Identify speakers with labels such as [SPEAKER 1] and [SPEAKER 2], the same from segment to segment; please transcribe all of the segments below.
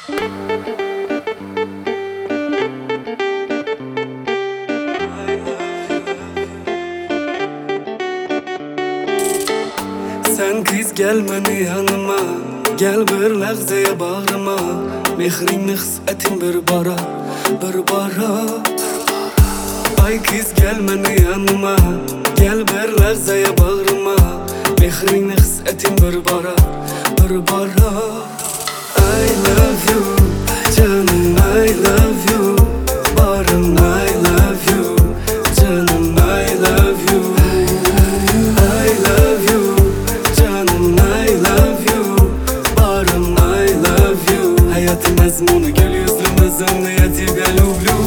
[SPEAKER 1] Sen kız gel meni yanıma, gel bir lahzaya bağrıma. Mehrini his etim bir bara, bir bara. Ay kız gel meni yanıma, gel bir lahzaya bağrıma. Mehrini his etim bir bara, bir bara. I love you, canım I love you. Barım I love you, canım I love you. I love you, canım I love you. Barım I love you. Hayatın mezmunu gül yüzlümüzün я тебя люблю.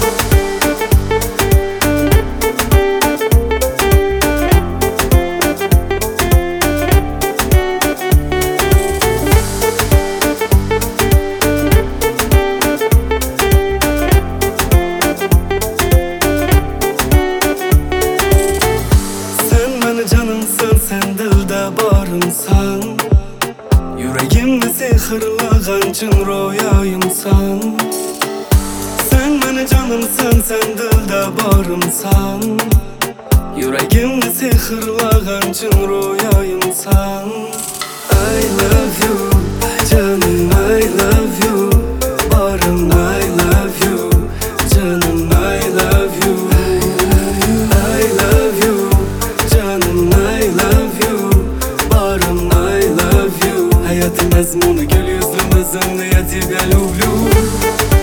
[SPEAKER 1] Canımsın sen dilde barımsan. Yüreğimde sihirlağın için rüyayımsan. Sen beni canımsın sen dilde barımsan. Yüreğimde sihirlağın için rüyayımsan. I love you, canım I love you. Barım I love you, canım I love you. I love you, canım I love you. Barım I love you. Hayatın mezmunu gül yüzlümüzün я тебя люблю.